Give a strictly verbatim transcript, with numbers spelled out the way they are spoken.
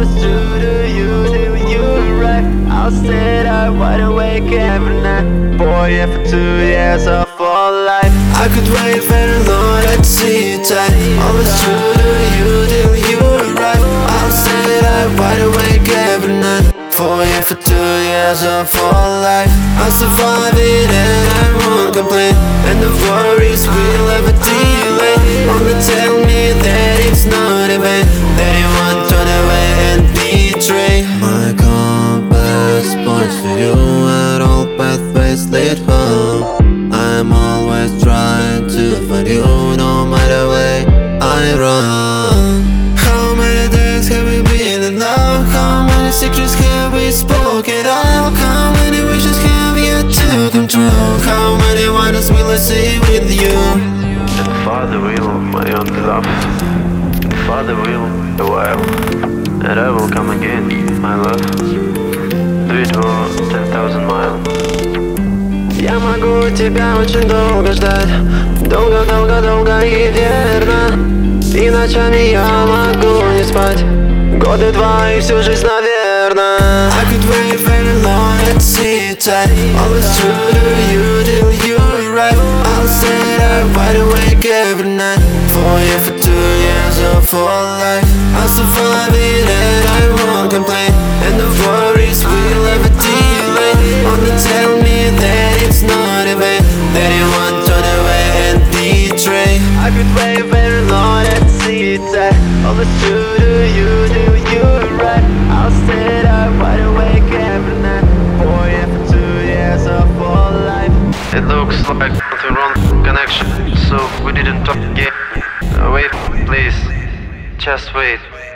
Always true to you, till you arrive. I'll stay up wide awake every night. Boy, yeah, for two years of our life. I could wait very long, I'd see you tight. Always true to you, till you arrive. I'll stay up wide awake every night. For you for two years of our life. I'll survive it and I won't complain. And the worries will ever delay. Only tell me that it's not in vain, that you won't turn away and betray. My compass points to you, and all pathways lead home. I'm always trying to find you, no matter where I run. How many days have we been in love? How many secrets have we spoken of? How many wishes have yet to come true? How many wonders will I see with you? And Father will, my only love. And Father will, a while. And I will come again, my love. Do it for ten thousand miles. Я могу тебя очень долго ждать. Долго-долго-долго и верно. И ночами я могу не спать. Годы два и всю жизнь, наверное. I could wait very long and see you tight. Always true to you till you arrive. I'll stay up wide awake every night. For you for two years of our life. I'll survive it and I won't complain. And the worries will ever delay. Only tell me that it's not in vain, that you won't turn away and betray. I could wait very long and see you tight. Always true to you till you arrive. I'll stay up wide awake every night. For you for two years of our life. It looks like the wrong connection, so we didn't talk again. Uh, Wait, please. Just wait.